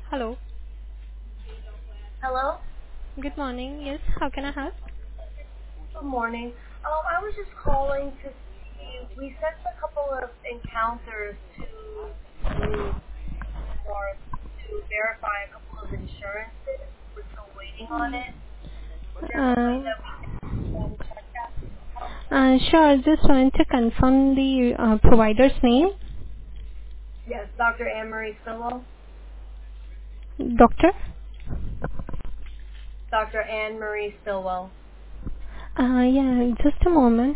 Hello. Hello? Good morning. Yes, how can I help? Good morning. I was just calling to see, we sent a couple of encounters to or to verify a couple of insurances. We're still waiting on it. Is there some way Uh, that we can check that? sure. Just want to confirm the provider's name. Yes, Dr. Anne-Marie Stillwell. Doctor? Dr. Anne-Marie Stillwell. Yeah, just a moment.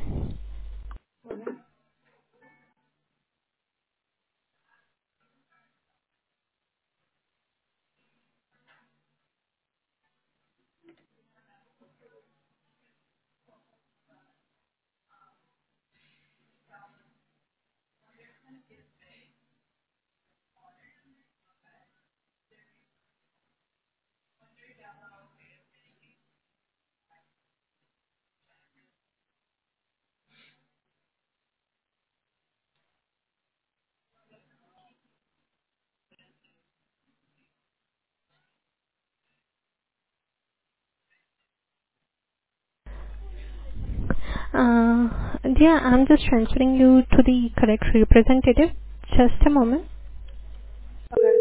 Yeah, I'm just transferring you to the correct representative. Just a moment. Okay.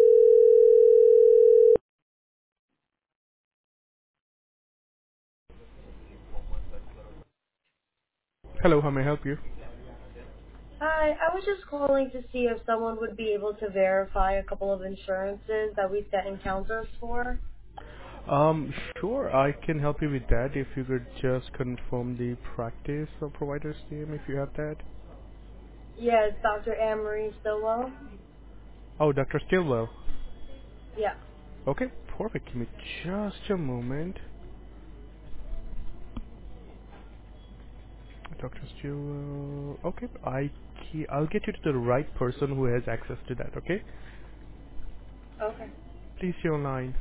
Hello, how may I help you? Hi, I was just calling to see if someone would be able to verify a couple of insurances that we set encounters for. Sure, I can help you with that if you could just confirm the practice or provider's name if you have that. Yes, Dr. Anne-Marie Stillwell. Oh, Dr. Stilwell. Yeah. Okay, perfect. Give me just a moment. Dr. Stilwell. Okay, I'll get you to the right person who has access to that, okay? Okay. Please stay online.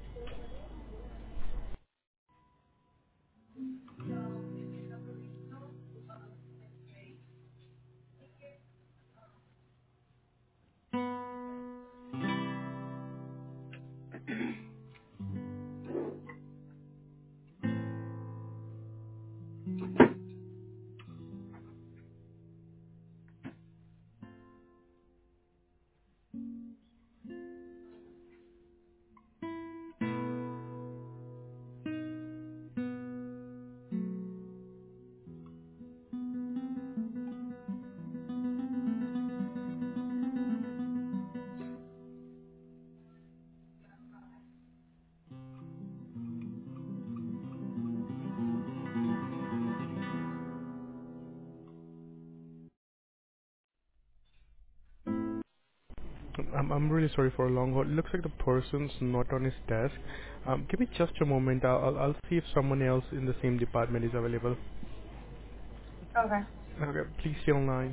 I'm really sorry for a long hold. Looks like the person's not on his desk. Give me just a moment. I'll see if someone else in the same department is available. Okay. Okay, please stay online.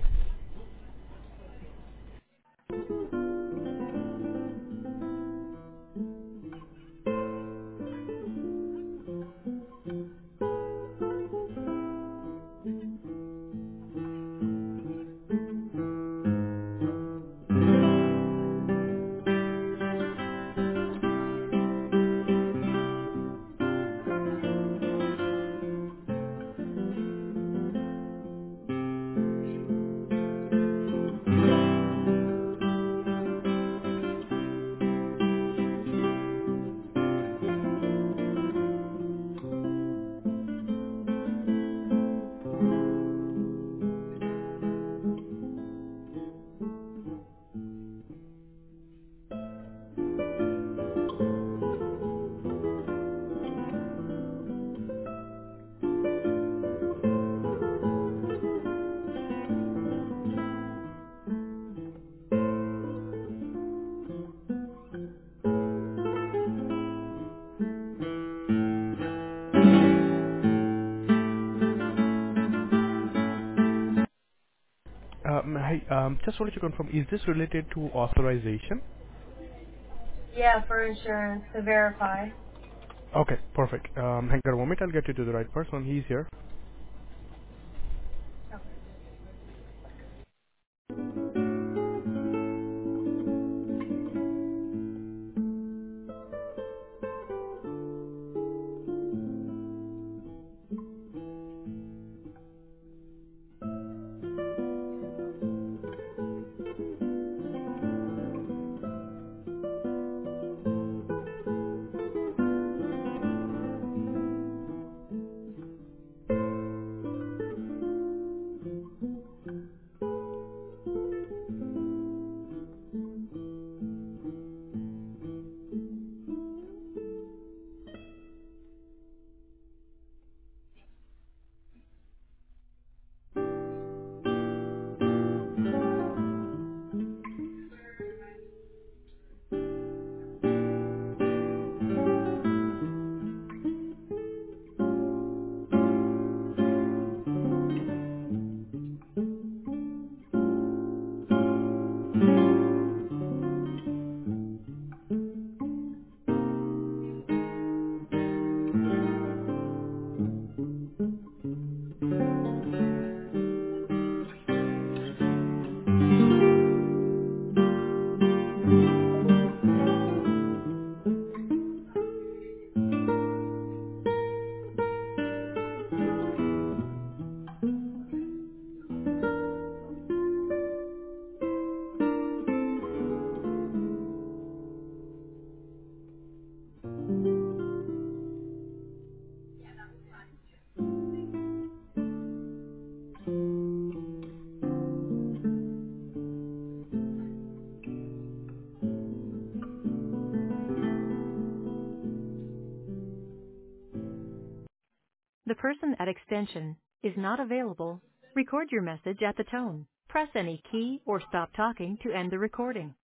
Hi, just wanted to confirm, is this related to authorization? Yeah, for insurance to verify. Okay, perfect. Hang on a moment, I'll get you to the right person. He's here. Okay. the person at extension is not available, record your message at the tone. Press any key or stop talking to end the recording.